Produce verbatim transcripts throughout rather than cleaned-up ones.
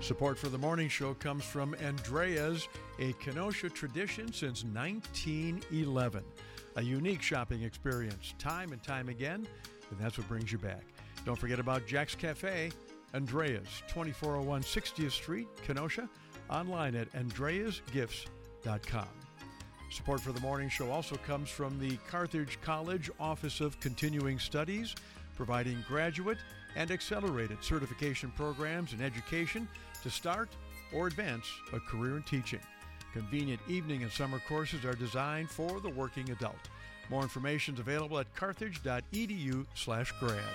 Support for the morning show comes from Andrea's, a Kenosha tradition since nineteen eleven. A unique shopping experience, time and time again, and that's what brings you back. Don't forget about Jack's Cafe, Andrea's, twenty-four oh one sixtieth Street, Kenosha, online at andreas gifts dot com. Support for the morning show also comes from the Carthage College Office of Continuing Studies, providing graduate and accelerated certification programs in education to start or advance a career in teaching. Convenient evening and summer courses are designed for the working adult. More information is available at carthage.edu slash grad.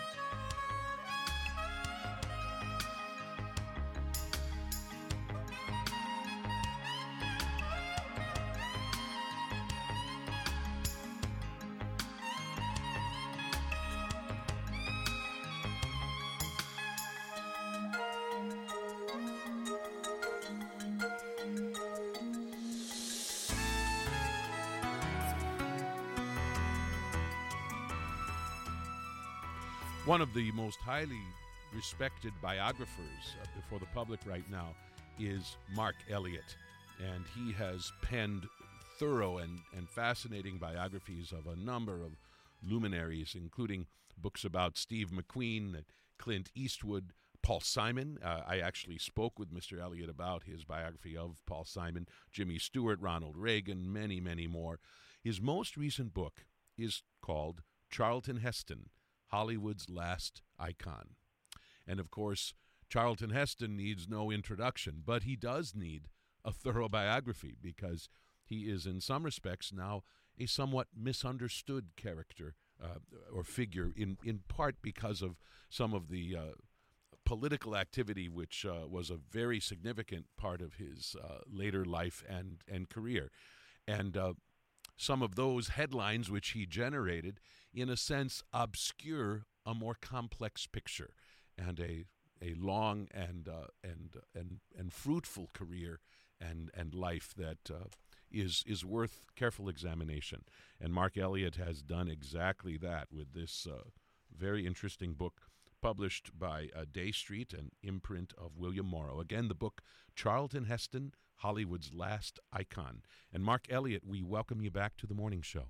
One of the most highly respected biographers uh, before the public right now is Mark Elliott, and he has penned thorough and, and fascinating biographies of a number of luminaries, including books about Steve McQueen, Clint Eastwood, Paul Simon. Uh, I actually spoke with Mister Elliott about his biography of Paul Simon, Jimmy Stewart, Ronald Reagan, many, many more. His most recent book is called Charlton Heston, Hollywood's Last Icon. And of course, Charlton Heston needs no introduction, but he does need a thorough biography because he is in some respects now a somewhat misunderstood character uh, or figure, in, in part because of some of the uh, political activity which uh, was a very significant part of his uh, later life and, and career. And uh, some of those headlines which he generated, in a sense, obscure a more complex picture and a a long and uh, and and and fruitful career and and life that uh, is is worth careful examination. And Mark Elliott has done exactly that with this uh, very interesting book, published by uh, Day Street, an imprint of William Morrow. Again, the book, Charlton Heston, Hollywood's Last Icon. And Mark Elliott, we welcome you back to the morning show.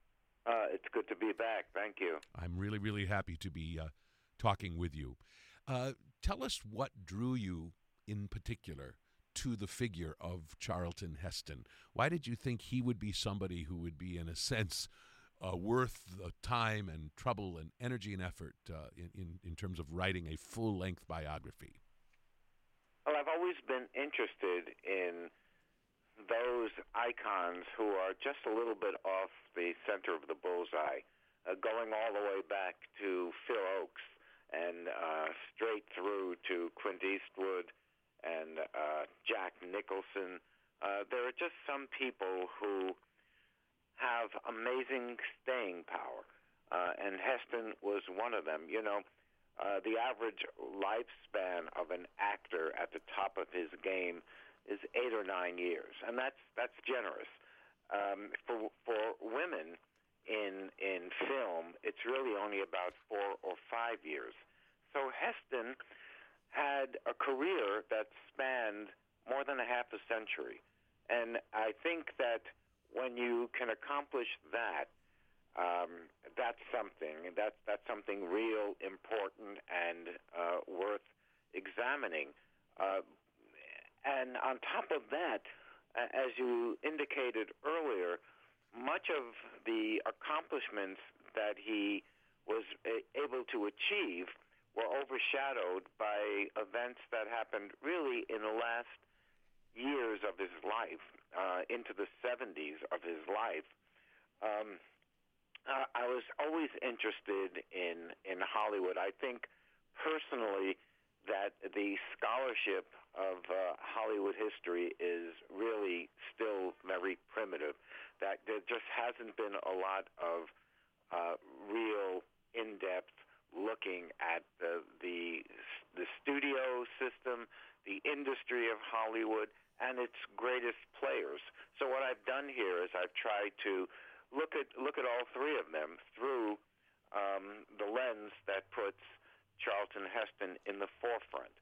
Uh, it's good to be back. Thank you. I'm really, really happy to be uh, talking with you. Uh, tell us what drew you in particular to the figure of Charlton Heston. Why did you think he would be somebody who would be, in a sense, Uh, worth the time and trouble and energy and effort uh, in, in, in terms of writing a full-length biography? Well, I've always been interested in those icons who are just a little bit off the center of the bullseye, uh, going all the way back to Phil Oakes and uh, straight through to Clint Eastwood and uh, Jack Nicholson. Uh, there are just some people who have amazing staying power, uh, and Heston was one of them. You know, uh, the average lifespan of an actor at the top of his game is eight or nine years, and that's that's generous. Um, for for women in in film, it's really only about four or five years. So Heston had a career that spanned more than a half a century, and I think that when you can accomplish that, um, that's something. That's that's something real important and uh, worth examining. Uh, and on top of that, as you indicated earlier, much of the accomplishments that he was able to achieve were overshadowed by events that happened really in the last years of his life, uh, into the seventies of his life. Um, uh, I was always interested in, in Hollywood. I think personally that the scholarship of uh, Hollywood history is really still very primitive, that there just hasn't been a lot of uh, real in-depth looking at the, the the studio system, the industry of Hollywood, and its greatest players. So what I've done here is I've tried to look at look at all three of them through um, the lens that puts Charlton Heston in the forefront. Mm.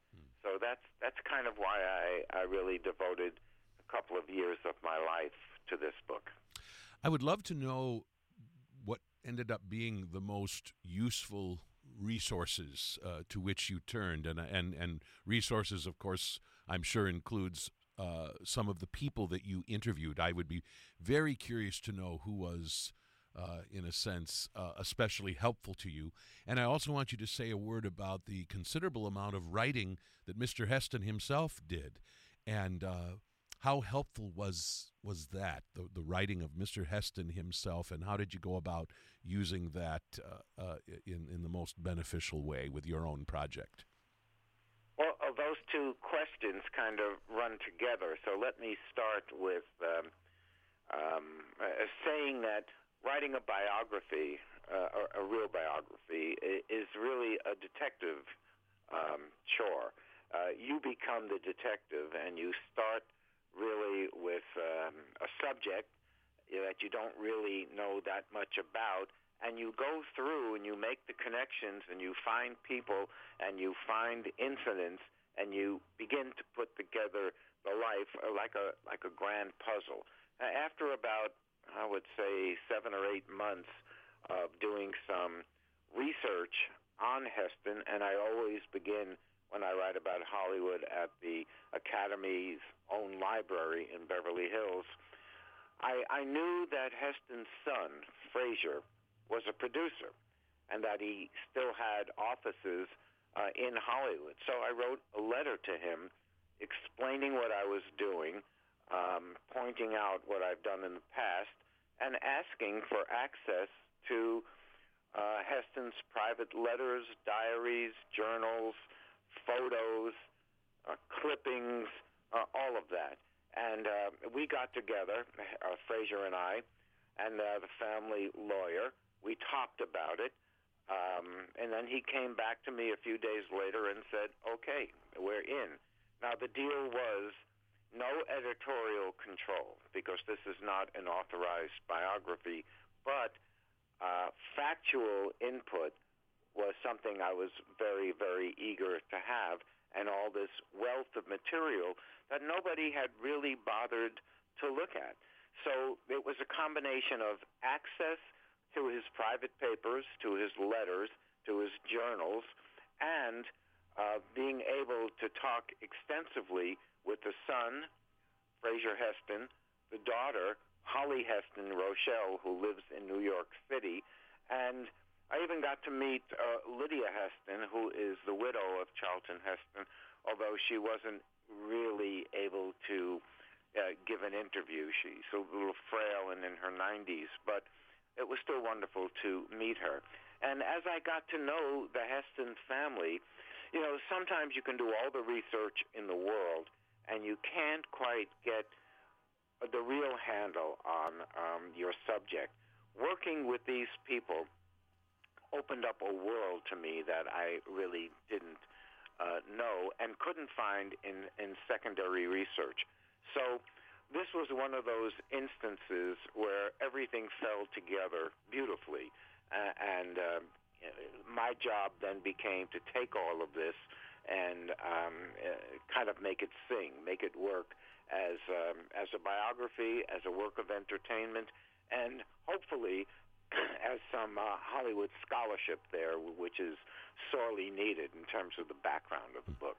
So that's that's kind of why I, I really devoted a couple of years of my life to this book. I would love to know what ended up being the most useful resources uh, to which you turned, and and and resources, of course, I'm sure includes uh, some of the people that you interviewed. I would be very curious to know who was, uh, in a sense, uh, especially helpful to you. And I also want you to say a word about the considerable amount of writing that Mister Heston himself did, and uh, how helpful was was that, the, the writing of Mister Heston himself, and how did you go about using that uh, uh, in, in the most beneficial way with your own project? Well, uh, those two questions kind of run together. So let me start with um, um, uh, saying that writing a biography, uh, or a real biography, is really a detective um, chore. Uh, you become the detective, and you start really with um, a subject that you don't really know that much about, and you go through and you make the connections and you find people and you find incidents and you begin to put together the life like a like a grand puzzle. After about, I would say, seven or eight months of doing some research on Heston, and I always begin when I write about Hollywood at the Academy's own library in Beverly Hills, I, I knew that Heston's son, Frazier, was a producer and that he still had offices uh, in Hollywood. So I wrote a letter to him explaining what I was doing, um, pointing out what I've done in the past, and asking for access to uh, Heston's private letters, diaries, journals, photos, uh, clippings, uh, all of that. And uh, we got together, uh, Frazier and I, and uh, the family lawyer. We talked about it, um, and then he came back to me a few days later and said, okay, we're in. Now, the deal was no editorial control, because this is not an authorized biography, but uh, factual input was something I was very, very eager to have, and all this wealth of material that nobody had really bothered to look at. So it was a combination of access to his private papers, to his letters, to his journals, and uh, being able to talk extensively with the son, Frazier Heston, the daughter, Holly Heston Rochelle, who lives in New York City, and I even got to meet uh, Lydia Heston, who is the widow of Charlton Heston, although she wasn't really able to uh, give an interview. She's a little frail and in her nineties, but it was still wonderful to meet her. And as I got to know the Heston family, you know, sometimes you can do all the research in the world, and you can't quite get the real handle on um, your subject. Working with these people opened up a world to me that I really didn't uh, know and couldn't find in, in secondary research. So this was one of those instances where everything fell together beautifully. Uh, and uh, my job then became to take all of this and um, uh, kind of make it sing, make it work as, um, as a biography, as a work of entertainment, and hopefully as some uh, Hollywood scholarship there, which is sorely needed in terms of the background of the book.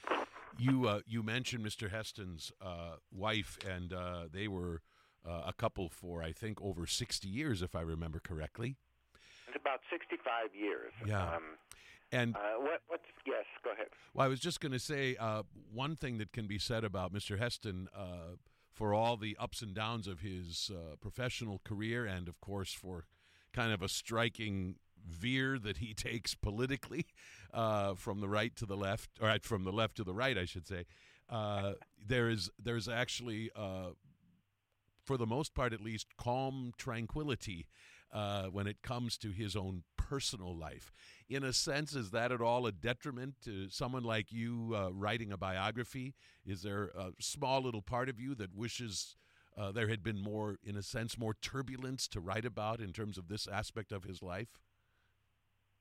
You uh, you mentioned Mister Heston's uh, wife, and uh, they were uh, a couple for, I think, over sixty years, if I remember correctly. It's about sixty-five years. Yeah. Um, and uh, what, what's, yes, go ahead. Well, I was just going to say uh, one thing that can be said about Mister Heston, uh, for all the ups and downs of his uh, professional career, and, of course, for kind of a striking veer that he takes politically uh, from the right to the left, or from the left to the right, I should say. Uh, there is there's actually, uh, for the most part at least, calm tranquility uh, when it comes to his own personal life. In a sense, is that at all a detriment to someone like you uh, writing a biography? Is there a small little part of you that wishes Uh, there had been more, in a sense, more turbulence to write about in terms of this aspect of his life? Well,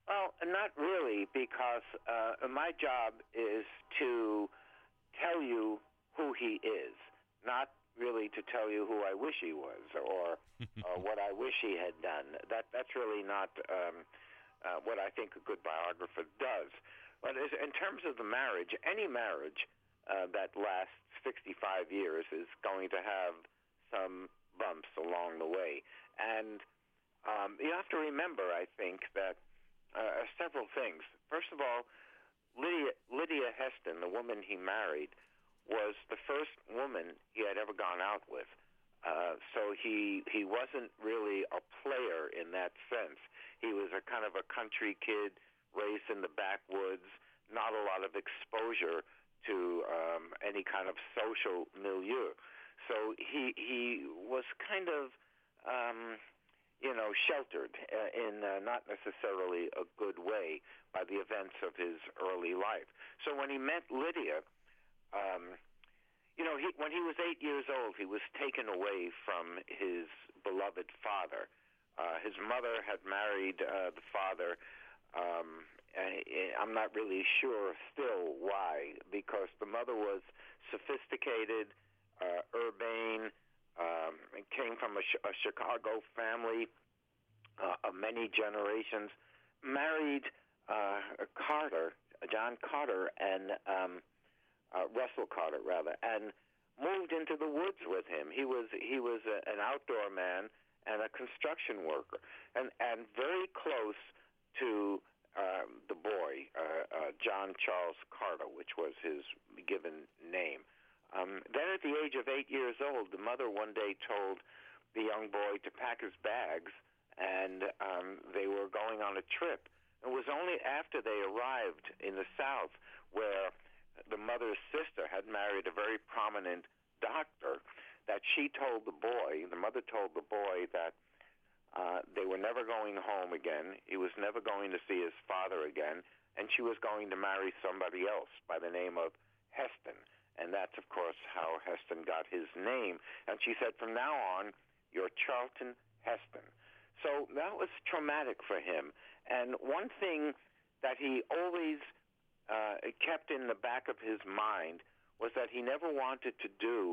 not really, because uh, my job is to tell you who he is, not really to tell you who I wish he was or uh, what I wish he had done. That that's really not um, uh, what I think a good biographer does. But as, in terms of the marriage, any marriage uh, that lasts sixty-five years is going to have some bumps along the way. And um, you have to remember, I think, that uh, several things. First of all, Lydia, Lydia Heston, the woman he married, was the first woman he had ever gone out with. Uh, so he he wasn't really a player in that sense. He was a kind of a country kid raised in the backwoods, not a lot of exposure to um, any kind of social milieu. So he he was kind of, um, you know, sheltered uh, in uh, not necessarily a good way by the events of his early life. So when he met Lydia, Um, you know, he, when he was eight years old, he was taken away from his beloved father. Uh, his mother had married uh, the father. Um, and I'm not really sure still why, because the mother was sophisticated, uh, urbane, um, and came from a, a Chicago family uh, of many generations, married uh, Carter, John Carter, and um, Uh, Russell Carter, rather, and moved into the woods with him. He was he was a, an outdoor man and a construction worker, and and very close to um, the boy, uh, uh, John Charles Carter, which was his given name. Um, then, at the age of eight years old, the mother one day told the young boy to pack his bags, and um, they were going on a trip. It was only after they arrived in the South, where the mother's sister had married a very prominent doctor, that she told the boy, the mother told the boy that uh, they were never going home again, he was never going to see his father again, and she was going to marry somebody else by the name of Heston. And that's, of course, how Heston got his name. And she said, from now on, you're Charlton Heston. So that was traumatic for him. And one thing that he always Uh, kept in the back of his mind was that he never wanted to do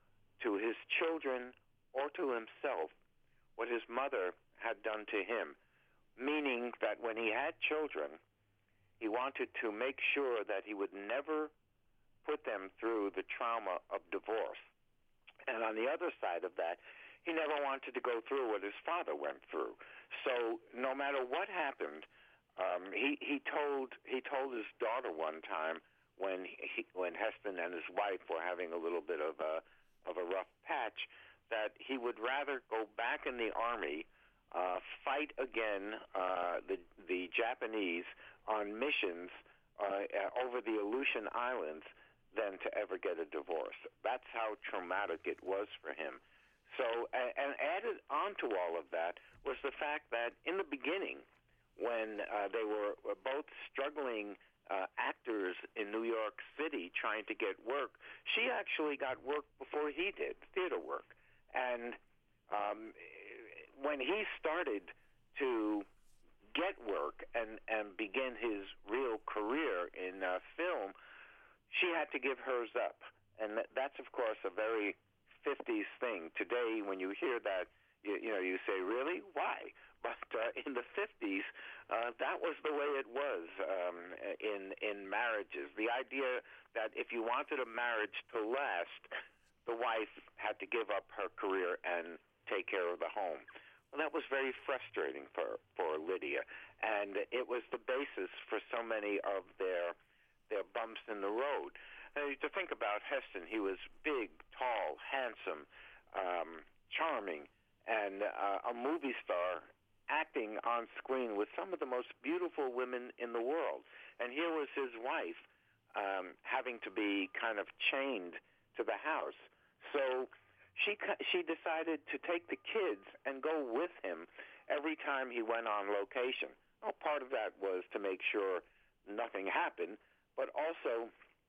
to his children or to himself what his mother had done to him, meaning that when he had children, he wanted to make sure that he would never put them through the trauma of divorce. And on the other side of that, he never wanted to go through what his father went through. So no matter what happened, Um, he he told he told his daughter one time when he, when Heston and his wife were having a little bit of a of a rough patch, that he would rather go back in the army, uh, fight again uh, the the Japanese on missions uh, over the Aleutian Islands than to ever get a divorce. That's how traumatic it was for him. So, and, and added on to all of that was the fact that in the beginning, when uh, they were both struggling uh, actors in New York City trying to get work, she actually got work before he did, theater work. And um, when he started to get work and, and begin his real career in uh, film, she had to give hers up. And that's, of course, a very fifties thing. Today, when you hear that, you, you know, you say, really? Why? But uh, in the fifties, uh, that was the way it was um, in in marriages. The idea that if you wanted a marriage to last, the wife had to give up her career and take care of the home. Well, that was very frustrating for, for Lydia, and it was the basis for so many of their their bumps in the road. And to think about Heston, he was big, tall, handsome, um, charming, and uh, a movie star acting on screen with some of the most beautiful women in the world. And here was his wife um, having to be kind of chained to the house. So she she decided to take the kids and go with him every time he went on location. Well, part of that was to make sure nothing happened, but also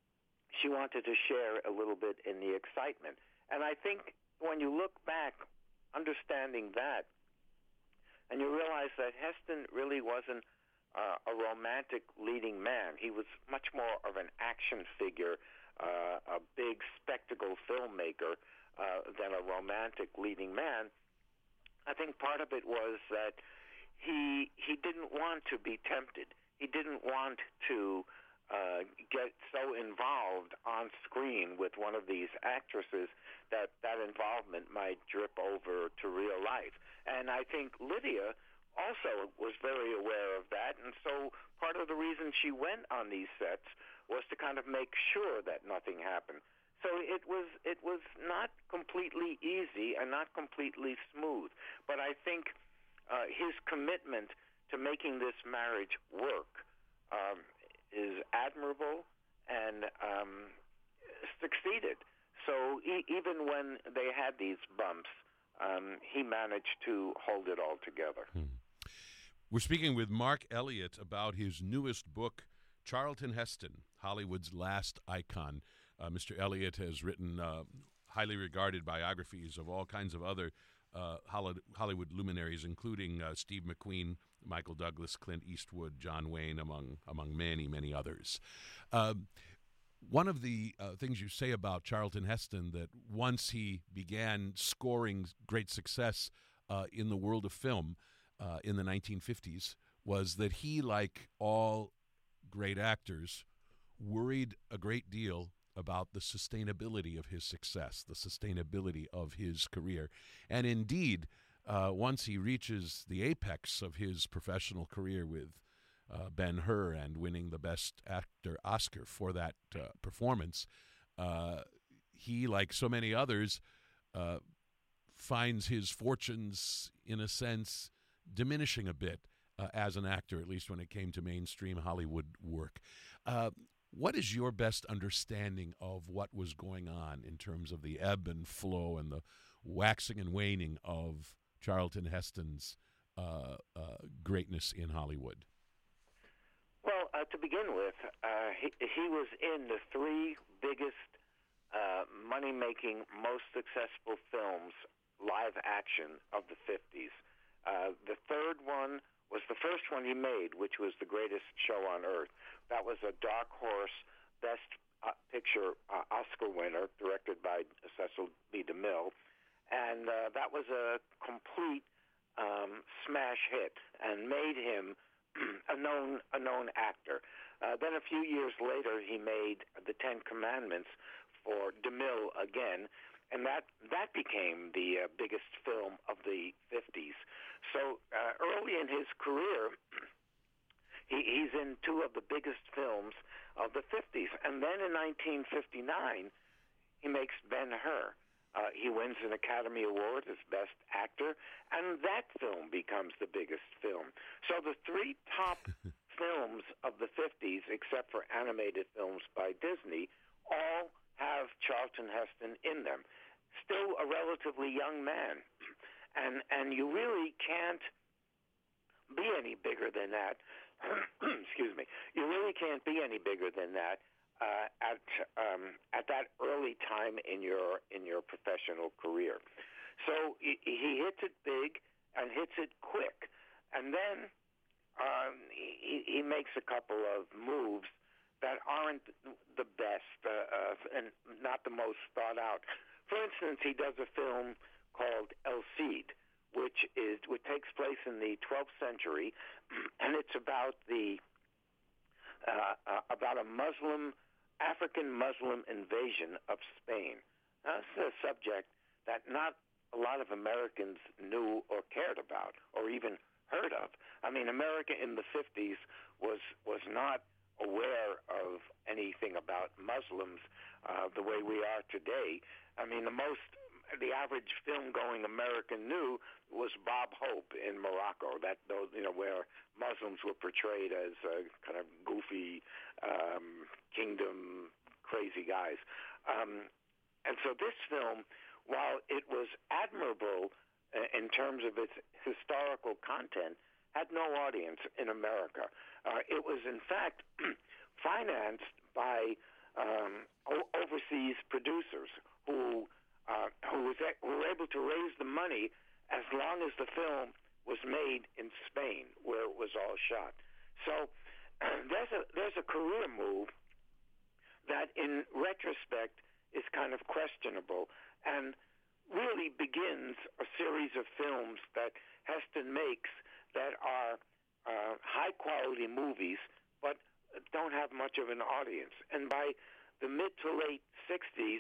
she wanted to share a little bit in the excitement. And I think when you look back, understanding that, and you realize that Heston really wasn't uh, a romantic leading man. He was much more of an action figure, uh, a big spectacle filmmaker uh, than a romantic leading man. I think part of it was that he he didn't want to be tempted. He didn't want to uh, get so involved on screen with one of these actresses that that involvement might drip over to real life. And I think Lydia also was very aware of that, and so part of the reason she went on these sets was to kind of make sure that nothing happened. So it was it was not completely easy and not completely smooth, but I think uh, his commitment to making this marriage work um, is admirable and um, succeeded. So e- even when they had these bumps, um, he managed to hold it all together. Hmm. We're speaking with Mark Elliott about his newest book, Charlton Heston, Hollywood's Last Icon. Uh, Mister Elliott has written uh, highly regarded biographies of all kinds of other uh, Hollywood luminaries, including uh, Steve McQueen, Michael Douglas, Clint Eastwood, John Wayne, among among many, many others. Uh, one of the uh, things you say about Charlton Heston, that once he began scoring great success uh, in the world of film, Uh, in the nineteen fifties, was that he, like all great actors, worried a great deal about the sustainability of his success, the sustainability of his career. And indeed, uh, once he reaches the apex of his professional career with uh, Ben-Hur and winning the Best Actor Oscar for that uh, performance, uh, he, like so many others, uh, finds his fortunes, in a sense, diminishing a bit uh, as an actor, at least when it came to mainstream Hollywood work. Uh, what is your best understanding of what was going on in terms of the ebb and flow and the waxing and waning of Charlton Heston's uh, uh, greatness in Hollywood? Well, uh, to begin with, uh, he, he was in the three biggest uh, money-making, most successful films, live action, of the fifties. Uh, the third one was the first one he made, which was The Greatest Show on Earth. That was a Dark Horse Best uh, Picture uh, Oscar winner, directed by Cecil B. DeMille. And uh, that was a complete um, smash hit and made him a known a known actor. Uh, then a few years later, he made The Ten Commandments for DeMille again, and that that became the uh, biggest film of the fifties. So uh, early in his career, he, he's in two of the biggest films of the fifties. And then in nineteen fifty-nine, he makes Ben-Hur. Uh, he wins an Academy Award as Best Actor, and that film becomes the biggest film. So the three top films of the fifties, except for animated films by Disney, all have Charlton Heston in them. Still a relatively young man. And and you really can't be any bigger than that. Excuse me. You really can't be any bigger than that uh, at um, at that early time in your in your professional career. So he, he hits it big and hits it quick, and then um, he, he makes a couple of moves that aren't the best uh, uh, and not the most thought out. For instance, he does a film called El Cid, which is which takes place in the twelfth century, and it's about the uh, uh, about a Muslim African Muslim invasion of Spain. Now, this is a subject that not a lot of Americans knew or cared about or even heard of. I mean, America in the fifties was was not aware of anything about Muslims uh, the way we are today. I mean, the most the average film-going American knew was Bob Hope in Morocco. That those, you know, where Muslims were portrayed as uh, kind of goofy um, kingdom crazy guys. Um, and so this film, while it was admirable uh, in terms of its historical content, had no audience in America. Uh, it was, in fact, financed by um, o- overseas producers who uh, who, was a- who were able to raise the money as long as the film was made in Spain, where it was all shot. So there's a there's a career move that, in retrospect, is kind of questionable and really begins a series of films that Heston makes that are uh, high-quality movies but don't have much of an audience. And by the mid to late sixties,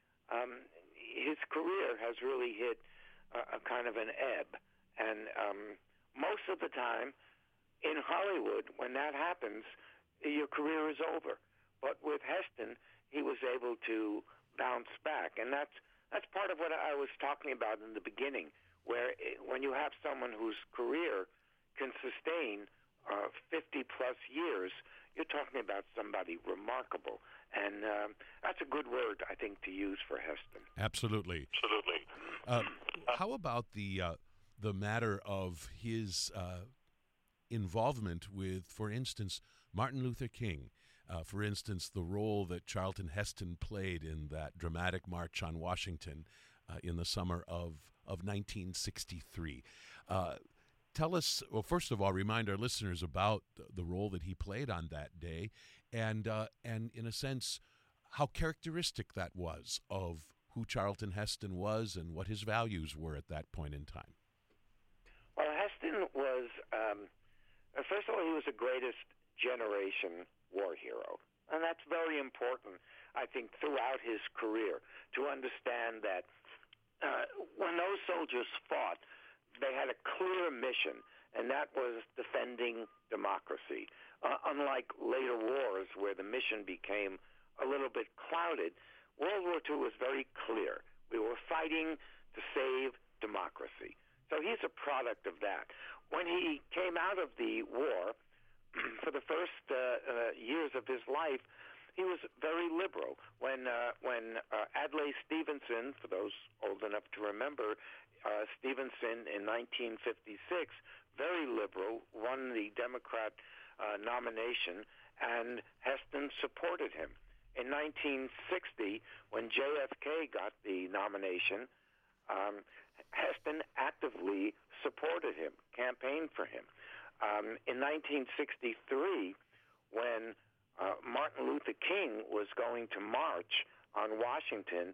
um, his career has really hit a, a kind of an ebb. And um, most of the time in Hollywood, when that happens, your career is over. But with Heston, he was able to bounce back. And that's that's part of what I was talking about in the beginning, where it, when you have someone whose career can sustain uh, fifty-plus years, you're talking about somebody remarkable. And um, that's a good word, I think, to use for Heston. Absolutely. Absolutely. Uh, how about the, uh, the matter of his uh, involvement with, for instance, Martin Luther King? Uh, for instance, the role that Charlton Heston played in that dramatic march on Washington uh, in the summer of, of nineteen sixty-three. Uh, tell us, well, first of all, remind our listeners about the role that he played on that day and, uh, and in a sense, how characteristic that was of who Charlton Heston was and what his values were at that point in time. Well, Heston was, um, first of all, he was a greatest generation war hero. And that's very important, I think, throughout his career, to understand that uh, when those soldiers fought, they had a clear mission, and that was defending democracy. Uh, unlike later wars where the mission became a little bit clouded, World War Two was very clear. We were fighting to save democracy. So he's a product of that. When he came out of the war, for the first uh, uh, years of his life, he was very liberal. When uh, when uh, Adlai Stevenson, for those old enough to remember, uh, Stevenson in nineteen fifty-six, very liberal, won the Democrat uh, nomination, and Heston supported him. In nineteen sixty, when J F K got the nomination, um, Heston actively supported him, campaigned for him. Um, in nineteen sixty-three, when uh, Martin Luther King was going to march on Washington,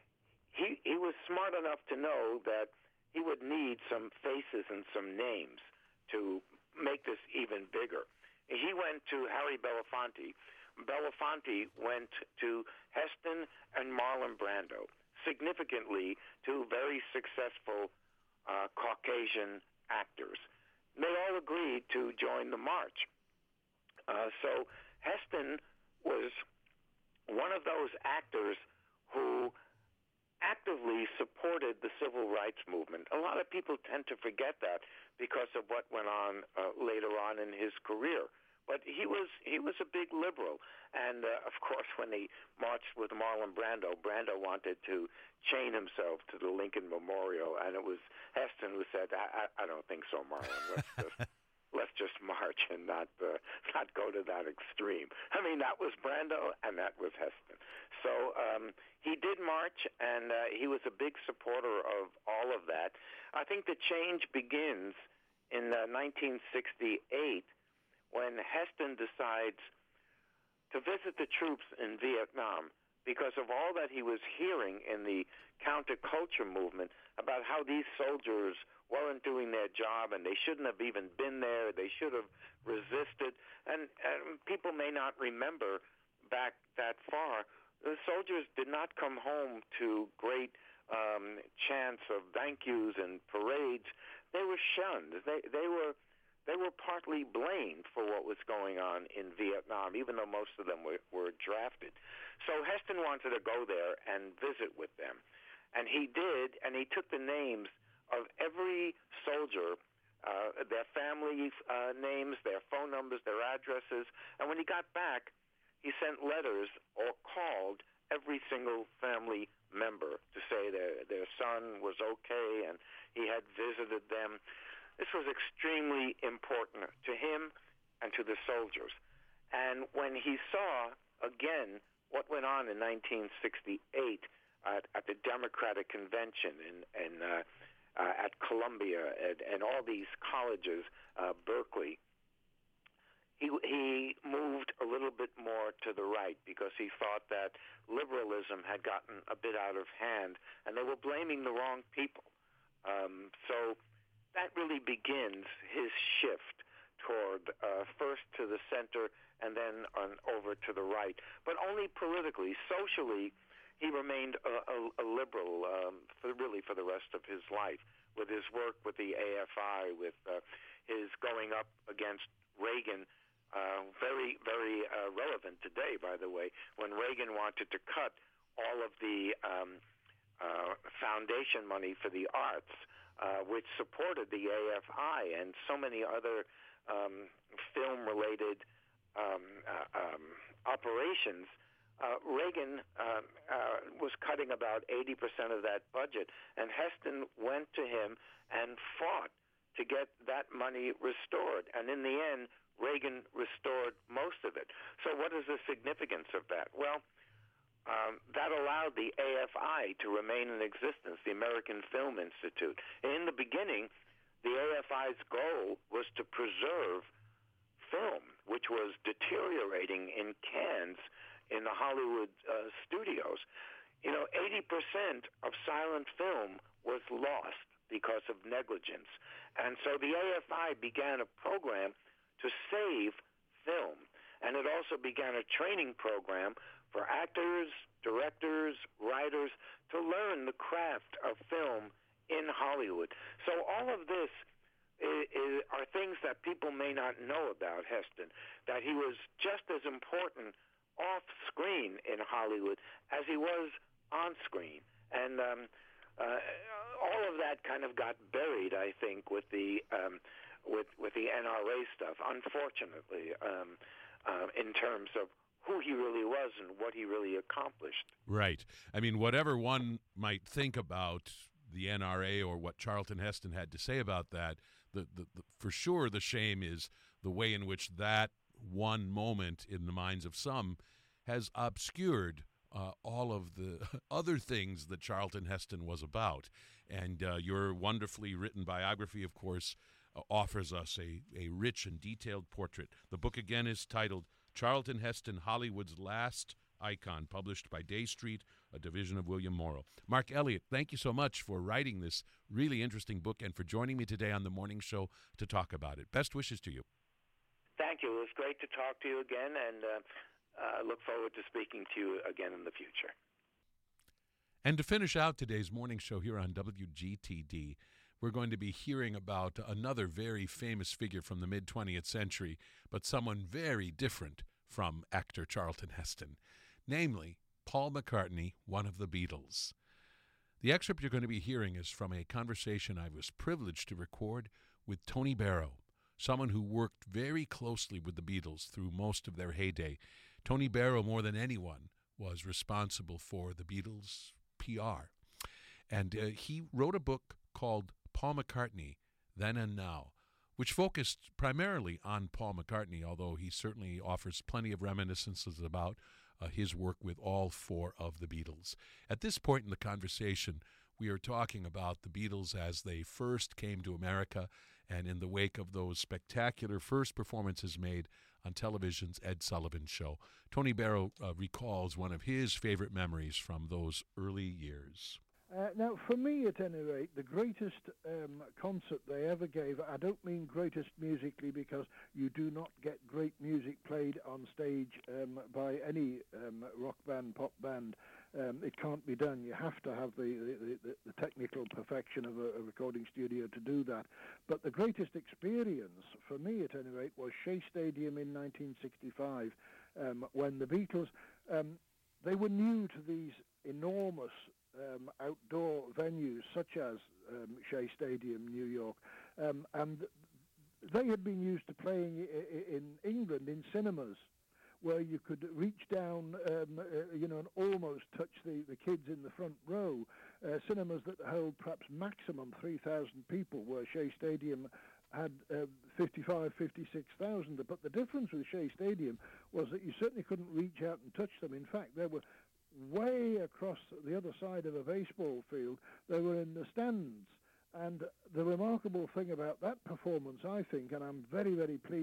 he, he was smart enough to know that he would need some faces and some names to make this even bigger. He went to Harry Belafonte. Belafonte went to Heston and Marlon Brando, significantly two very successful uh, Caucasian actors. They all agreed to join the march. Uh, so Heston was one of those actors who actively supported the civil rights movement. A lot of people tend to forget that because of what went on uh, later on in his career. But he was he was a big liberal. And, uh, of course, when he marched with Marlon Brando, Brando wanted to chain himself to the Lincoln Memorial, and it was Heston who said, I, I, I don't think so, Marlon. Let's just, let's just march and not uh, not go to that extreme. I mean, that was Brando, and that was Heston. So um, he did march, and uh, he was a big supporter of all of that. I think the change begins in uh, nineteen sixty-eight when Heston decides to visit the troops in Vietnam because of all that he was hearing in the counterculture movement about how these soldiers weren't doing their job and they shouldn't have even been there. They should have resisted. And, and people may not remember back that far, the soldiers did not come home to great um, chants of thank yous and parades. They were shunned. They, they were... They were partly blamed for what was going on in Vietnam, even though most of them were, were drafted. So Heston wanted to go there and visit with them. And he did, and he took the names of every soldier, uh, their family uh, names, their phone numbers, their addresses. And when he got back, he sent letters or called every single family member to say their, their son was okay and he had visited them. This was extremely important to him and to the soldiers. And when he saw, again, what went on in nineteen sixty-eight at, at the Democratic Convention in, in, uh, uh, at Columbia and, and all these colleges, uh, Berkeley, he he moved a little bit more to the right because he thought that liberalism had gotten a bit out of hand, and they were blaming the wrong people. Um, so that really begins his shift toward uh, first to the center and then on over to the right, but only politically. Socially, he remained a, a, a liberal um, for really for the rest of his life, with his work with the A F I, with uh, his going up against Reagan. Uh, very, very uh, relevant today, by the way, when Reagan wanted to cut all of the um, uh, foundation money for the arts, uh, which supported the A F I and so many other um, film-related um, uh, um, operations. Uh, Reagan uh, uh, was cutting about eighty percent of that budget, and Heston went to him and fought to get that money restored. And in the end, Reagan restored most of it. So what is the significance of that? Well, um, that allowed the A F I to remain in existence, the American Film Institute. In the beginning, the A F I's goal was to preserve film, which was deteriorating in cans in the Hollywood uh, studios. You know, eighty percent of silent film was lost because of negligence. And so the A F I began a program to save film. And it also began a training program for actors, directors, writers to learn the craft of film in Hollywood. So all of this is, is, are things that people may not know about Heston, that he was just as important off screen in Hollywood as he was on screen. And um, uh, all of that kind of got buried, I think, with the um, with with the N R A stuff, unfortunately, um, uh, in terms of who he really was and what he really accomplished. Right. I mean, whatever one might think about the N R A or what Charlton Heston had to say about that, the, the, the for sure the shame is the way in which that one moment in the minds of some has obscured uh, all of the other things that Charlton Heston was about. And uh, your wonderfully written biography, of course, uh, offers us a, a rich and detailed portrait. The book, again, is titled Charlton Heston, Hollywood's Last Icon, published by Day Street, a division of William Morrow. Mark Elliott, thank you so much for writing this really interesting book and for joining me today on the morning show to talk about it. Best wishes to you. Thank you. It was great to talk to you again, and I uh, uh, look forward to speaking to you again in the future. And to finish out today's morning show here on W G T D, we're going to be hearing about another very famous figure from the mid-twentieth century, but someone very different from actor Charlton Heston, namely Paul McCartney, one of the Beatles. The excerpt you're going to be hearing is from a conversation I was privileged to record with Tony Barrow, someone who worked very closely with the Beatles through most of their heyday. Tony Barrow, more than anyone, was responsible for the Beatles' P R. And uh, he wrote a book called Paul McCartney, Then and Now, which focused primarily on Paul McCartney, although he certainly offers plenty of reminiscences about uh, his work with all four of the Beatles. At this point in the conversation, we are talking about the Beatles as they first came to America and in the wake of those spectacular first performances made on television's Ed Sullivan Show. Tony Barrow uh, recalls one of his favorite memories from those early years. Uh, now, for me, at any rate, the greatest um, concert they ever gave, I don't mean greatest musically, because you do not get great music played on stage um, by any um, rock band, pop band. Um, it can't be done. You have to have the, the, the, the technical perfection of a, a recording studio to do that. But the greatest experience, for me at any rate, was Shea Stadium in nineteen sixty-five, um, when the Beatles, um, they were new to these enormous Um, outdoor venues such as um, Shea Stadium, New York, um, and they had been used to playing I- in England in cinemas where you could reach down, um, uh, you know, and almost touch the, the kids in the front row. Uh, cinemas that held perhaps maximum three thousand people, where Shea Stadium had uh, fifty-five, fifty-six thousand. But the difference with Shea Stadium was that you certainly couldn't reach out and touch them. In fact, there were way across the other side of a baseball field. They were in the stands. And the remarkable thing about that performance, I think, and I'm very, very pleased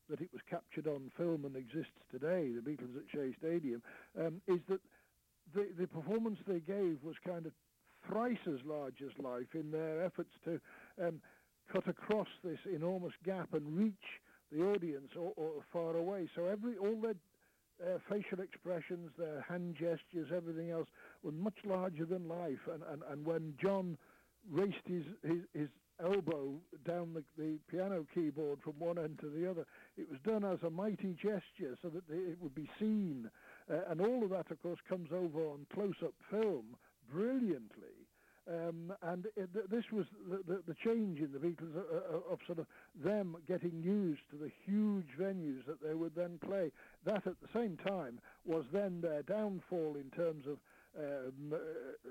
that it was captured on film and exists today, the Beatles at Shea Stadium, um, is that the, the performance they gave was kind of thrice as large as life in their efforts to um, cut across this enormous gap and reach the audience or, or far away. So every all their uh, facial expressions, their hand gestures, everything else were much larger than life. And, and, and when John raced his, his, his elbow down the, the piano keyboard from one end to the other, it was done as a mighty gesture so that it would be seen. Uh, and all of that, of course, comes over on close-up film brilliantly. Um, and it, th- this was the, the, the change in the Beatles uh, uh, of sort of them getting used to the huge venues that they would then play. That, at the same time, was then their downfall in terms of um, uh,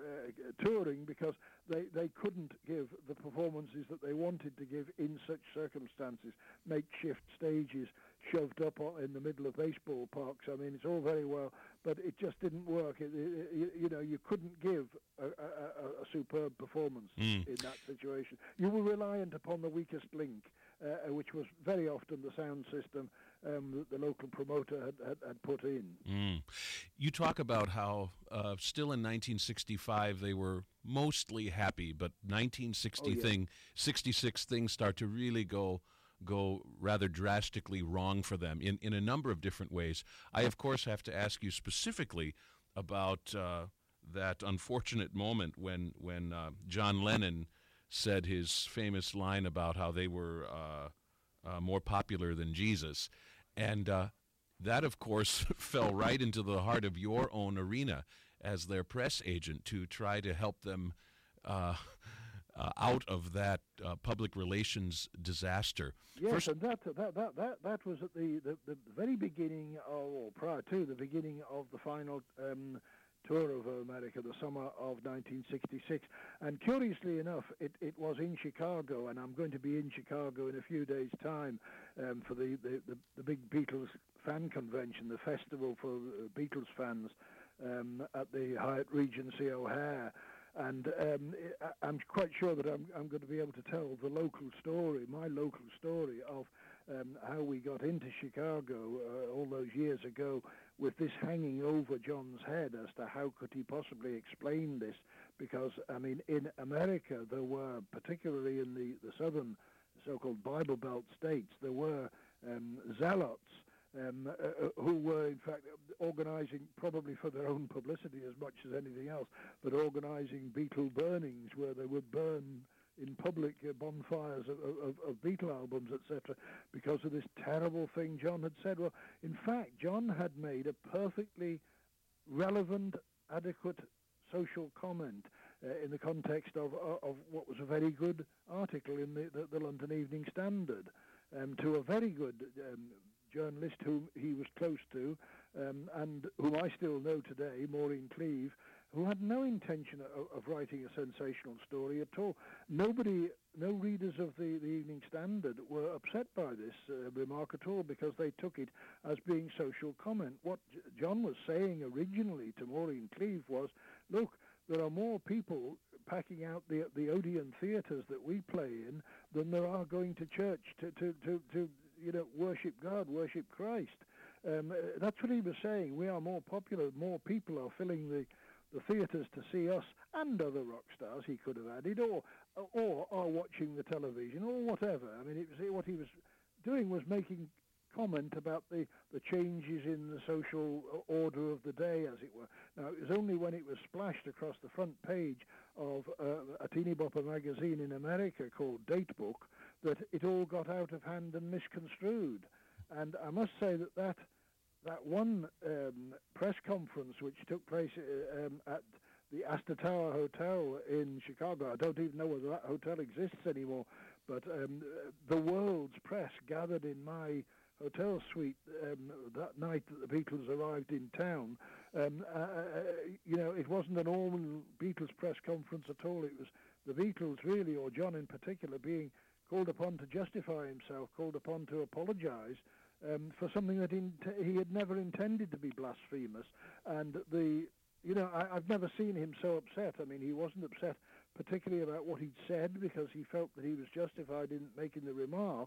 uh, touring, because they, they couldn't give the performances that they wanted to give in such circumstances. Makeshift stages shoved up in the middle of baseball parks. I mean, it's all very well, but it just didn't work. It, it, it, you know, you couldn't give a, a, a, a superb performance mm. in that situation. You were reliant upon the weakest link, uh, which was very often the sound system um, that the local promoter had, had, had put in. Mm. You talk about how uh, still in nineteen sixty-five they were mostly happy, but nineteen sixty oh, yeah. thing, sixty-six things start to really go go rather drastically wrong for them in, in a number of different ways. I, of course, have to ask you specifically about uh, that unfortunate moment when, when uh, John Lennon said his famous line about how they were uh, uh, more popular than Jesus. And uh, that, of course, fell right into the heart of your own arena as their press agent to try to help them uh, Uh, out of that uh, public relations disaster. Yes, First, and that, that that that that was at the, the, the very beginning, of, or prior to the beginning of the final um, tour of America, the summer of nineteen sixty-six. And curiously enough, it, it was in Chicago, and I'm going to be in Chicago in a few days' time um, for the, the, the, the big Beatles fan convention, the festival for Beatles fans um, at the Hyatt Regency O'Hare. And um, I'm quite sure that I'm, I'm going to be able to tell the local story, my local story of um, how we got into Chicago uh, all those years ago, with this hanging over John's head as to how could he possibly explain this. Because, I mean, in America, there were, particularly in the, the southern so-called Bible Belt states, there were um, zealots Um, uh, who were, in fact, organizing, probably for their own publicity as much as anything else, but organizing Beatle burnings where they would burn in public uh, bonfires of, of, of Beatle albums, et cetera, because of this terrible thing John had said. Well, in fact, John had made a perfectly relevant, adequate social comment uh, in the context of, of, of what was a very good article in the, the, the London Evening Standard um, to a very good um, journalist whom he was close to, um, and whom I still know today, Maureen Cleave, who had no intention of, of writing a sensational story at all. Nobody, no readers of the, the Evening Standard were upset by this uh, remark at all, because they took it as being social comment. What J- John was saying originally to Maureen Cleave was, look, there are more people packing out the the Odeon theatres that we play in than there are going to church to, to, to, to you know, worship God, worship Christ. Um, uh, that's what he was saying. We are more popular. More people are filling the, the theatres to see us and other rock stars, he could have added, or or are watching the television, or whatever. I mean, it was, what he was doing was making comment about the, the changes in the social order of the day, as it were. Now, it was only when it was splashed across the front page of uh, a teeny bopper magazine in America called Datebook that it all got out of hand and misconstrued. And I must say that that, that one um, press conference which took place uh, um, at the Astor Tower Hotel in Chicago, I don't even know whether that hotel exists anymore, but um, the world's press gathered in my hotel suite um, that night that the Beatles arrived in town. Um, uh, you know, it wasn't a normal Beatles press conference at all. It was the Beatles, really, or John in particular, being called upon to justify himself, called upon to apologize um, for something that in he had never intended to be blasphemous. And the, you know, I, I've never seen him so upset. I mean, he wasn't upset particularly about what he'd said, because he felt that he was justified in making the remark,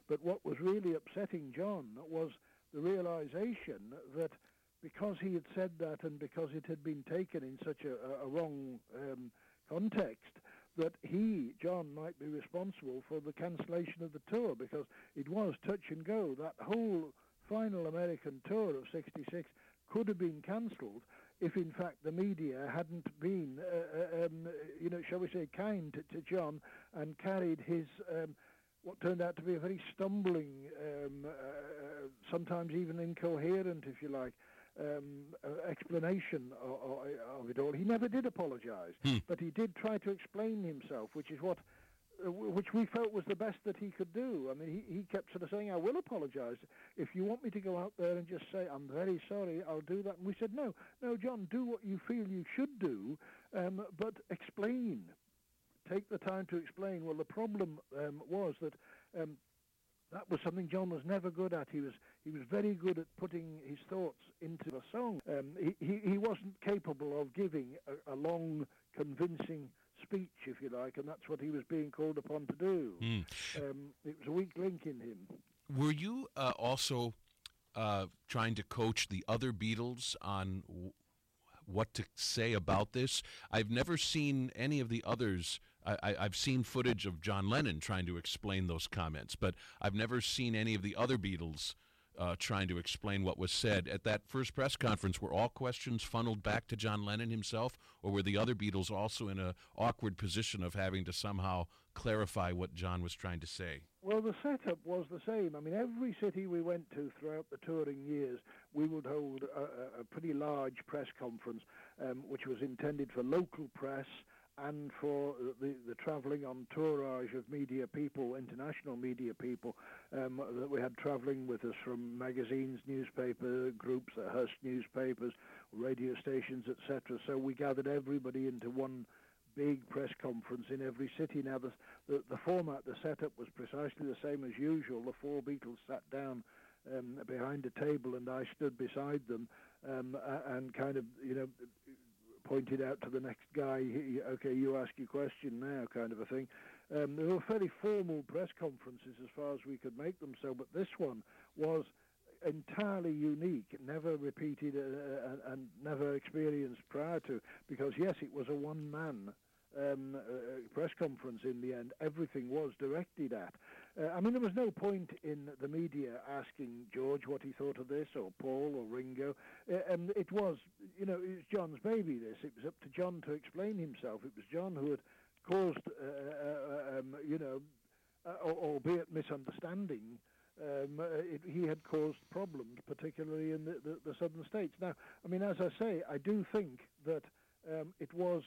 But what was really upsetting John was the realization that because he had said that and because it had been taken in such a, a wrong um, context, that he, John, might be responsible for the cancellation of the tour, because it was touch and go. That whole final American tour of sixty-six could have been cancelled if, in fact, the media hadn't been, uh, um, you know, shall we say, kind to, to John and carried his um, what turned out to be a very stumbling, um, uh, sometimes even incoherent, if you like, um, uh, explanation of, of it all. He never did apologise, hmm. but he did try to explain himself, which is what uh, which we felt was the best that he could do. I mean, he, he kept sort of saying, I will apologise. If you want me to go out there and just say, I'm very sorry, I'll do that. And we said, no, no, John, do what you feel you should do, um, but explain. Take the time to explain. Well, the problem um, was that um, that was something John was never good at. He was he was very good at putting his thoughts into a song. Um, he, he, he wasn't capable of giving a, a long, convincing speech, if you like, and that's what he was being called upon to do. Mm. Um, it was a weak link in him. Were you uh, also uh, trying to coach the other Beatles on w- what to say about this? I've never seen any of the others. I, I, I've seen footage of John Lennon trying to explain those comments, but I've never seen any of the other Beatles uh, trying to explain what was said. At that first press conference, were all questions funneled back to John Lennon himself, or were the other Beatles also in an awkward position of having to somehow clarify what John was trying to say? Well, the setup was the same. I mean, every city we went to throughout the touring years, we would hold a, a pretty large press conference, um, which was intended for local press and for the, the travelling on tourage of media people, international media people, um, that we had travelling with us from magazines, newspaper groups, the Hearst newspapers, radio stations, et cetera. So we gathered everybody into one big press conference in every city. Now, the, the, the format, the setup was precisely the same as usual. The four Beatles sat down um, behind a table and I stood beside them um, and kind of, you know, pointed out to the next guy, okay, you ask your question now, kind of a thing. Um, there were fairly formal press conferences as far as we could make them so, but this one was entirely unique, never repeated uh, and never experienced prior to, because yes, it was a one-man um, uh, press conference in the end. Everything was directed at. Uh, I mean, there was no point in the media asking George what he thought of this, or Paul, or Ringo. Uh, um, it was, you know, it was John's baby, this. It was up to John to explain himself. It was John who had caused, uh, uh, um, you know, uh, albeit misunderstanding, Um, uh, it, he had caused problems, particularly in the, the, the southern states. Now, I mean, as I say, I do think that um, it was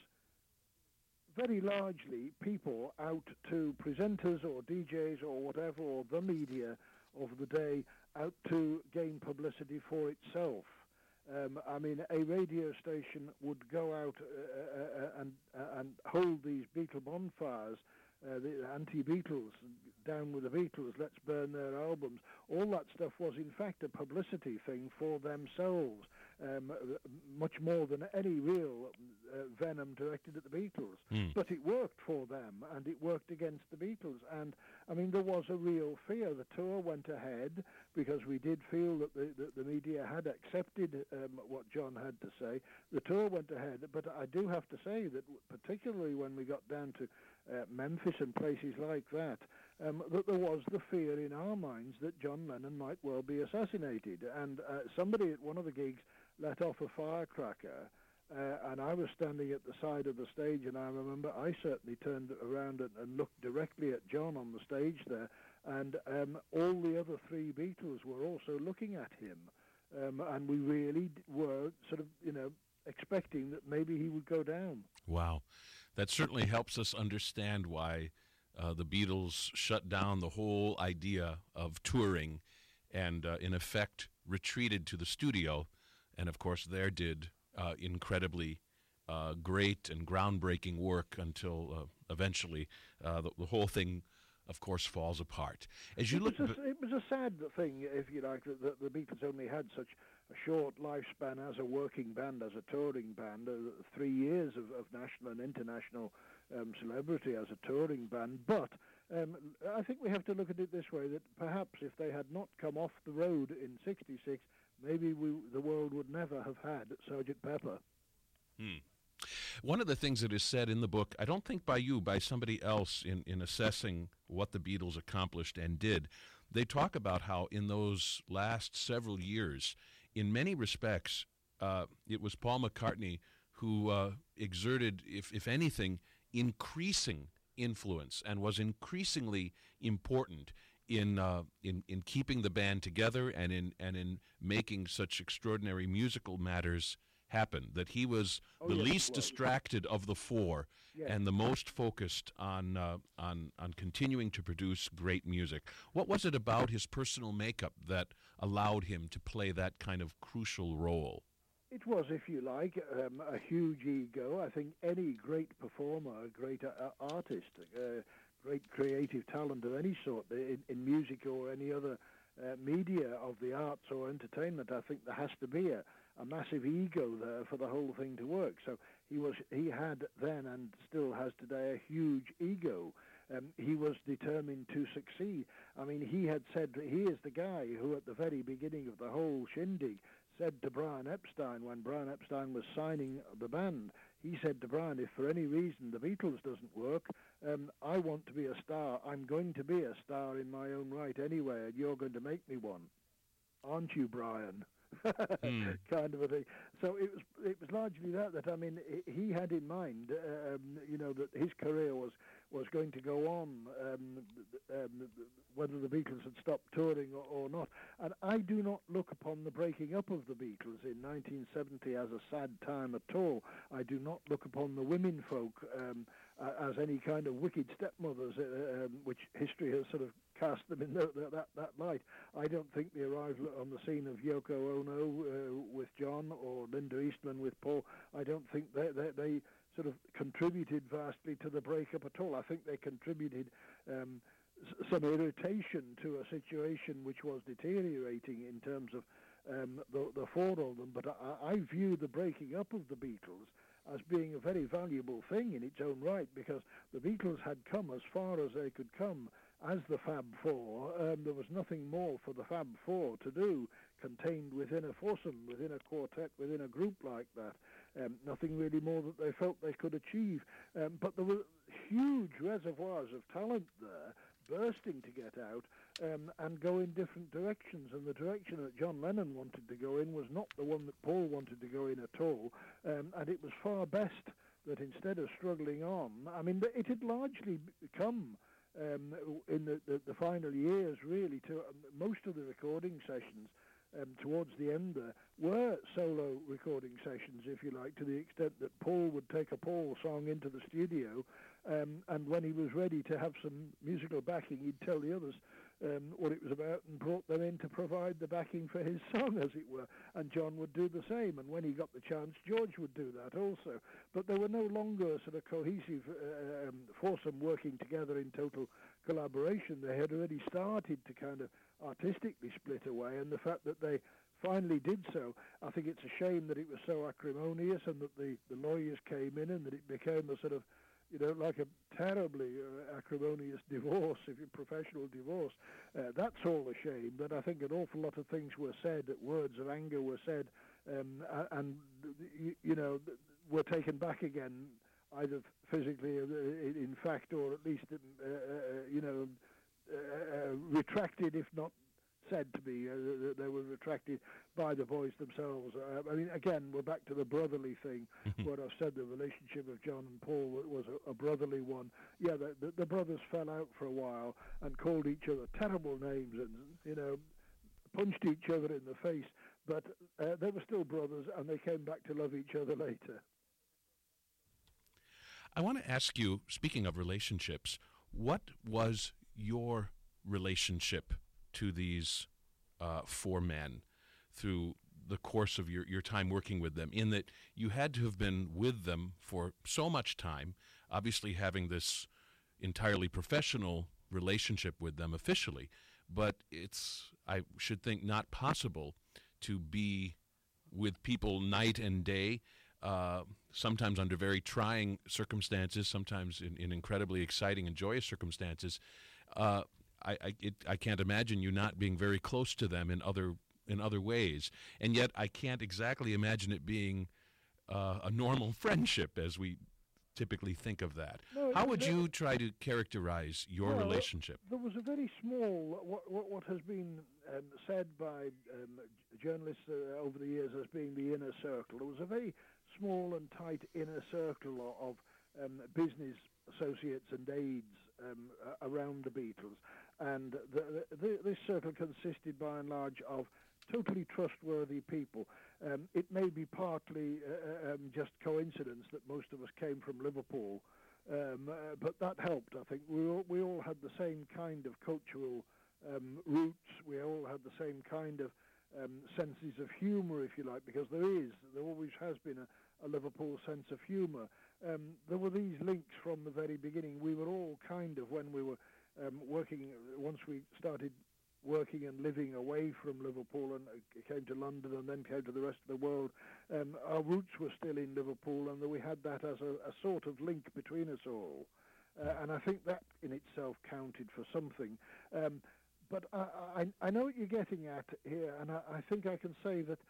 very largely people out to presenters or D Js or whatever, or the media of the day, out to gain publicity for itself. Um, I mean, a radio station would go out uh, uh, and, uh, and hold these Beatle bonfires, uh, the anti-Beatles, down with the Beatles, let's burn their albums. All that stuff was, in fact, a publicity thing for themselves, um, much more than any real uh, venom directed at the Beatles. Mm. But it worked for them, and it worked against the Beatles. And, I mean, there was a real fear. The tour went ahead because we did feel that the, the, the media had accepted um, what John had to say. The tour went ahead, but I do have to say that particularly when we got down to uh, Memphis and places like that, Um, that there was the fear in our minds that John Lennon might well be assassinated. And uh, somebody at one of the gigs let off a firecracker, uh, and I was standing at the side of the stage, and I remember I certainly turned around and, and looked directly at John on the stage there, and um, all the other three Beatles were also looking at him. Um, and we really were sort of, you know, expecting that maybe he would go down. Wow. That certainly helps us understand why Uh, the Beatles shut down the whole idea of touring and, uh, in effect, retreated to the studio, and, of course, there did uh, incredibly uh, great and groundbreaking work until uh, eventually uh, the, the whole thing, of course, falls apart. As you it, look, was a, it was a sad thing, if you like, that the, the Beatles only had such a short lifespan as a working band, as a touring band, uh, three years of, of national and international um, celebrity as a touring band. But um, I think we have to look at it this way, that perhaps if they had not come off the road in sixty-six, maybe we, the world would never have had Sergeant Pepper. Hmm. One of the things that is said in the book, I don't think by you, by somebody else in, in assessing what the Beatles accomplished and did, they talk about how in those last several years, in many respects, uh, it was Paul McCartney who uh, exerted, if, if anything, increasing influence and was increasingly important in uh, in in keeping the band together and in and in making such extraordinary musical matters happen. That he was Oh, the yes, least he was. distracted of the four Yes. and the most focused on uh, on on continuing to produce great music. What was it about his personal makeup that allowed him to play that kind of crucial role? It was, if you like, um, a huge ego. I think any great performer, a great uh, artist, uh, great creative talent of any sort, in, in music or any other uh, media of the arts or entertainment, I think there has to be a, a massive ego there for the whole thing to work. So he was, he had then and still has today a huge ego. Um, he was determined to succeed. I mean, he had said that he is the guy who at the very beginning of the whole shindig said to Brian Epstein, when Brian Epstein was signing the band, he said to Brian, if for any reason the Beatles doesn't work, um, I want to be a star. I'm going to be a star in my own right anyway, and you're going to make me one. Aren't you, Brian? mm. Kind of a thing. So it was it was largely that, that I mean, he had in mind, um, you know, that his career was, was going to go on, um, um, whether the Beatles had stopped touring or, or not. And I do not look upon the breaking up of the Beatles in nineteen seventy as a sad time at all. I do not look upon the women folk um, as any kind of wicked stepmothers, uh, um, which history has sort of cast them in the, the, that, that light. I don't think the arrival on the scene of Yoko Ono uh, with John or Linda Eastman with Paul, I don't think they, they, they sort of contributed vastly to the breakup at all. I think they contributed um, s- some irritation to a situation which was deteriorating in terms of um, the, the four of them. But I, I view the breaking up of the Beatles as being a very valuable thing in its own right, because the Beatles had come as far as they could come as the Fab Four. Um, there was nothing more for the Fab Four to do, contained within a foursome, within a quartet, within a group like that. Um, nothing really more that they felt they could achieve. Um, but there were huge reservoirs of talent there, bursting to get out um, and go in different directions. And the direction that John Lennon wanted to go in was not the one that Paul wanted to go in at all. Um, and it was far best that instead of struggling on, I mean, it had largely become, um, in the, the, the final years, really, to um, most of the recording sessions, Um, towards the end there, were solo recording sessions, if you like, to the extent that Paul would take a Paul song into the studio, um, and when he was ready to have some musical backing, he'd tell the others um, what it was about and brought them in to provide the backing for his song, as it were. And John would do the same, and when he got the chance, George would do that also. But there were no longer sort of cohesive uh, um, foursome working together in total collaboration. They had already started to kind of artistically split away, and the fact that they finally did so, I think it's a shame that it was so acrimonious and that the, the lawyers came in and that it became a sort of, you know, like a terribly uh, acrimonious divorce, if you professional divorce. Uh, that's all a shame. But I think an awful lot of things were said, words of anger were said, um, and, you, you know, were taken back again, either physically, in fact, or at least, uh, uh, you know, uh, retracted, if not said to be. Uh, they were retracted by the boys themselves. Uh, I mean, again, we're back to the brotherly thing, where I've said the relationship of John and Paul was a, a brotherly one. Yeah, the, the, the brothers fell out for a while and called each other terrible names and, you know, punched each other in the face, but uh, they were still brothers, and they came back to love each other later. I want to ask you, speaking of relationships, what was your relationship to these uh, four men through the course of your, your time working with them, in that you had to have been with them for so much time, obviously having this entirely professional relationship with them officially, but it's, I should think, not possible to be with people night and day, uh, sometimes under very trying circumstances, sometimes in, in incredibly exciting and joyous circumstances. Uh, I I, it, I can't imagine you not being very close to them in other in other ways, and yet I can't exactly imagine it being uh, a normal friendship as we typically think of that. No, How would no, you try to characterize your well, relationship? There was a very small, what, what, what has been um, said by um, journalists uh, over the years as being the inner circle. There was a very small and tight inner circle of um, business associates and aides um, around the Beatles. And the, the, this circle consisted by and large of totally trustworthy people. Um, it may be partly uh, um, just coincidence that most of us came from Liverpool, um, uh, but that helped. I think we all, we all had the same kind of cultural um, roots. We all had the same kind of um, senses of humour, if you like, because there is, there always has been a, a Liverpool sense of humour. Um, there were these links from the very beginning. We were all kind of, when we were um, working, once we started working and living away from Liverpool and came to London and then came to the rest of the world, um, our roots were still in Liverpool, and we had that as a, a sort of link between us all. Uh, and I think that in itself counted for something. Um, but I, I, I know what you're getting at here, and I, I think I can say that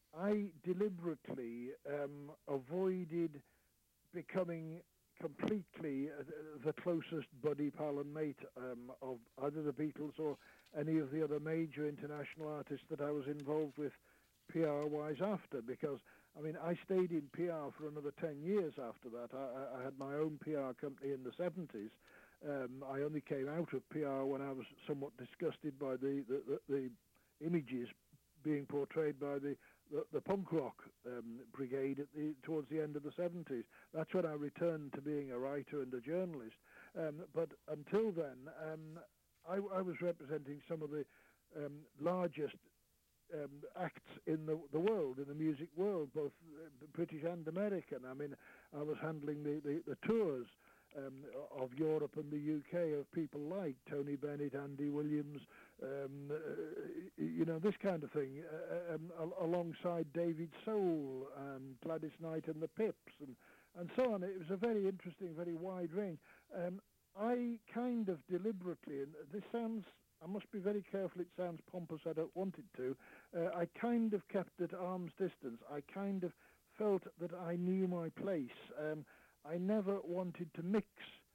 I deliberately um, avoided becoming completely uh, the closest buddy, pal and mate um, of either the Beatles or any of the other major international artists that I was involved with P R-wise after, because, I mean, I stayed in P R for another ten years after that. I, I had my own P R company in the seventies. Um, I only came out of P R when I was somewhat disgusted by the, the, the, the images being portrayed by the, the, the punk rock um, brigade at the, towards the end of the seventies. That's when I returned to being a writer and a journalist. Um, but until then, um, I, I was representing some of the um, largest um, acts in the, the world, in the music world, both uh, British and American. I mean, I was handling the, the, the tours um, of Europe and the U K of people like Tony Bennett, Andy Williams, um, uh, you know, this kind of thing, uh, um, al- alongside David Soul and Gladys Knight and the Pips and, and so on. It was a very interesting, very wide range. Um, I kind of deliberately, and this sounds, I must be very careful, it sounds pompous, I don't want it to, uh, I kind of kept at arm's distance. I kind of felt that I knew my place. Um, I never wanted to mix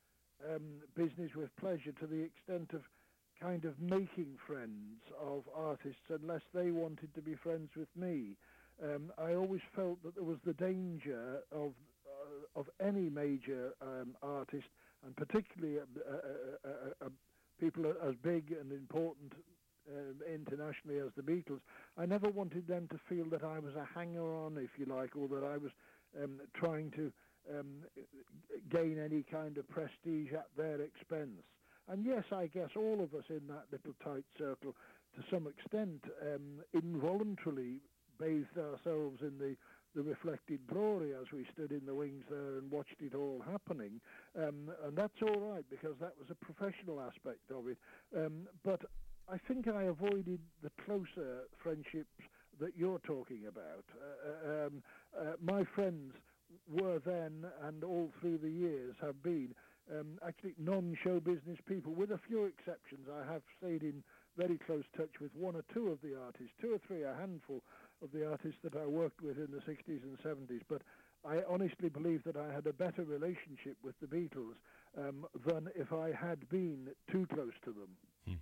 um, business with pleasure to the extent of kind of making friends of artists unless they wanted to be friends with me. Um, I always felt that there was the danger of, uh, of any major um, artist, and particularly uh, uh, uh, uh, people as big and important uh, internationally as the Beatles. I never wanted them to feel that I was a hanger-on, if you like, or that I was um, trying to um, gain any kind of prestige at their expense. And yes, I guess all of us in that little tight circle, to some extent, um, involuntarily bathed ourselves in the the reflected glory as we stood in the wings there and watched it all happening. Um, and that's all right, because that was a professional aspect of it. Um, but I think I avoided the closer friendships that you're talking about. Uh, um, uh, my friends were then, and all through the years have been, um, actually non-show business people, with a few exceptions. I have stayed in very close touch with one or two of the artists, two or three, a handful of the artists that I worked with in the sixties and seventies, but I honestly believe that I had a better relationship with the Beatles um, than if I had been too close to them. Hmm.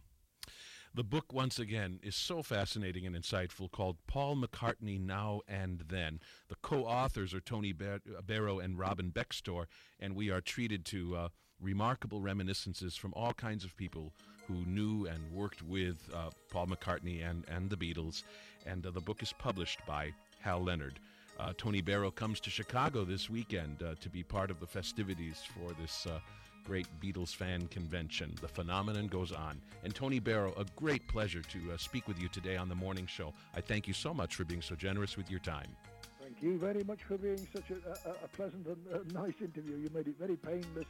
The book, once again, is so fascinating and insightful, called Paul McCartney Now and Then. The co-authors are Tony Bar- Barrow and Robin Bextor, and we are treated to uh, remarkable reminiscences from all kinds of people who knew and worked with uh, Paul McCartney and, and the Beatles. And uh, the book is published by Hal Leonard. Uh, Tony Barrow comes to Chicago this weekend uh, to be part of the festivities for this uh, great Beatles fan convention. The phenomenon goes on. And Tony Barrow, a great pleasure to uh, speak with you today on The Morning Show. I thank you so much for being so generous with your time. Thank you very much for being such a, a, a pleasant and a nice interview. You made it very painless